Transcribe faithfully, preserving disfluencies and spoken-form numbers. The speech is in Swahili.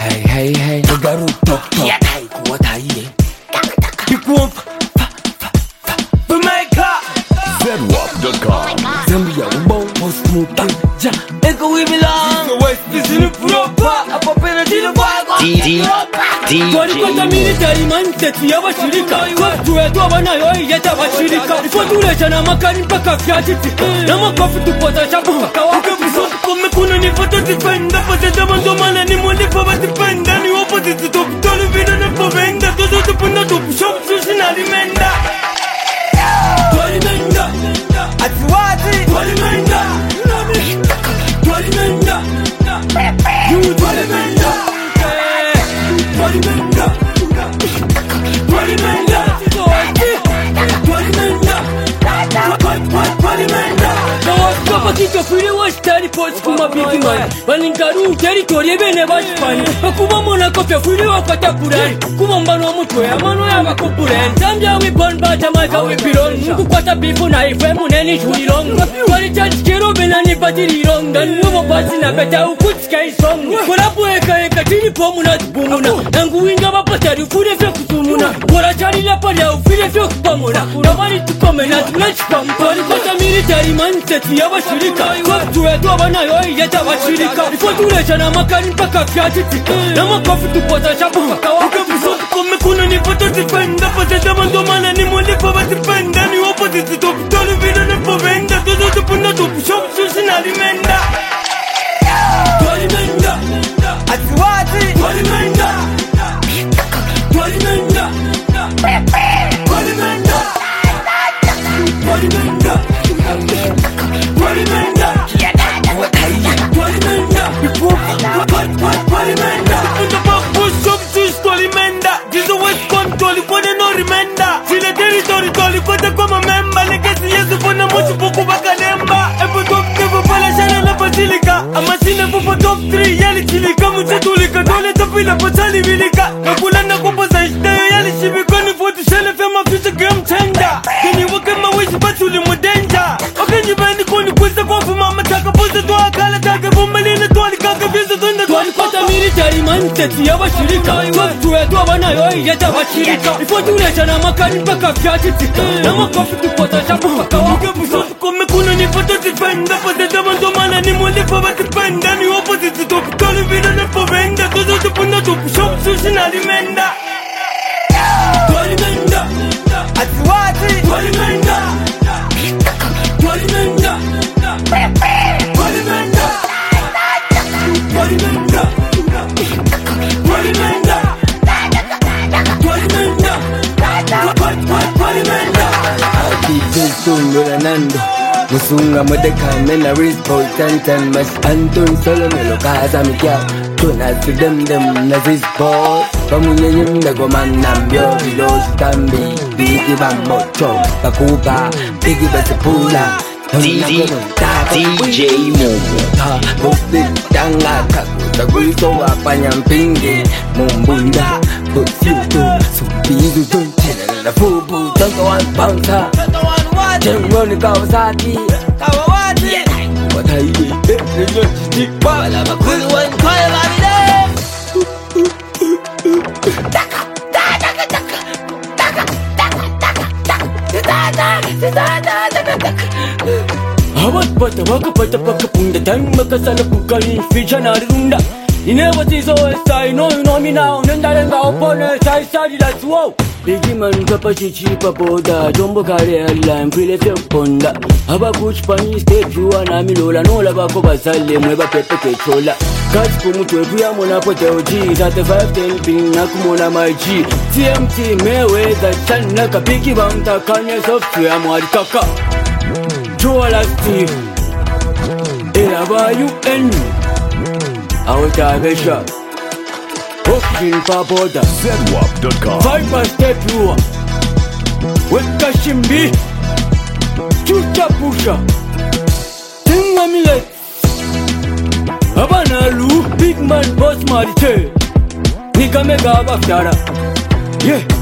Hey hey hey, nigga root talk talk. Yeah, hey, what are you? You go Jamaica. Zedwap dot com. Zambia, we both most move. Ja, echo we belong. The West is in the proper. Up up in the wagon. D D D J. Kwa military mindset ya washirika watu wetu wanayo yeta washirika ifuatuleta na makali mpaka fiatiti na makofi tupota shabuka kawaka visoto kome kuna nipata tipenda pata tamando mana ni mwende pa batipenda ni opposite top tolu vida na povenda todo tupunda topu shop susina limenda Twalimenda Atiwati. Twalimenda Twalimenda You Twalimenda Twalimenda Twalimenda Kapa kika fili wa stari post kuma bigi man Balingaru territory ebene bashipani Bakuma mona kopya fili wa kata kurari Kuma mbano mutwe amano ya bakupureni Zambia we born but Jamaica we belong Mungu kwata bifu na ife muneni jurirong Wali chanchi kero bena ni batirirong Dan nubo basi na beta ukutika isong Korapu eka eka tini pomu na tibumuna Nangu inga bapatari ufure fye kutumuna Wala chari lapari ya ufire fye kupamuna Nawari tukome na tunachika mpari Kwata military mindset ya washirika watu wetu wanayo yeta washirika ifuatuleta na makali mpaka fiatiti na makofi tupota shabuka kawaka visoto kome kuna nipata tipenda pata tamando mana ni mwende pa batipenda ni opposite top tolu vida na povenda todo tupunda topu shop susina limenda Twalimenda Atiwati. Twalimenda Twalimenda Twalimenda Twalimenda Twalimenda Twalimenda Twalimenda Punda pa push up sus Twalimenda Jizo West Control Ipone no remenda Sile territory Toli kote kwa memba Legesi yesu fona mochi poku baka lemba Epo top tevo pala shana na basilika Amasine fupo top three Yali chilika mchetulika Dole tapila patali vilika Nakula na kupoza ishtayo Yali shibikoni Foti shele fema future game changer Keni wake mawishi batuli mudenja Okenyi bendi koni kwisa kofu mama Taka pose toa kala taka bumalina Tuwali kaka visa tunde Tuwali kwata military mindset ya washirika watu wetu wanayo yeta washirika ifuatuleta na makali mpaka fiatiti na makofi tupota shabuka kawaka visoto kome kuna nipata tipenda pata tamando mana ni mwende pa batipenda ni opposite top tolu vida na povenda todo tupunda topu shop susina limenda Twalimenda Atiwati. Twalimenda Twalimenda Twalimenda Twalimenda Twalimenda Twalimenda Twalimenda Jason Rolando Musunga Modeka Mena Rizbo Tantan Mas Anton Solomelo Kaza Mikia Tuna Sidem Dem Nazizbo Pamunye Nyimda Gomanam Yo Vilo Stambi Bigi Bamocho Bakuba Bigi Basipula D J Momo Bosi Tanga Kakuta Guiso Wapanya Mpingi Mumbunda Bosiuto Subizu Tunchina Na Fubu Tanka One Bouncer Jengoni Kawasaki Kawawati What are you? Wala makulu wa nkoya babide Taka Taka Taka Taka Taka Taka Taka Taka Taka Awat bata waka bata baka punda time makasala kukali fichana runda Inewa tizo estai no you know me now Nenda renga opone sai sari let's wow Bigi man kapa chichi papoda Jombo kare airline prile fe ponda Haba kuch pani state juwa na milola Nola bako basale mweba pepe kechola Kati kumutwe kuya mona pote oji Tate five ten ping na kumona my G T M T meweza chana kapiki bamta kanye software mwari kaka Joala Steve Eraba U N Awota Besha Oxygen Papoda Zedwap dot com. Viper Step Lua Weka Shimbi Chucha Pusha Tinga Millet Abana Lu Big Man Boss Marite Nika Mega Abafdara Yeah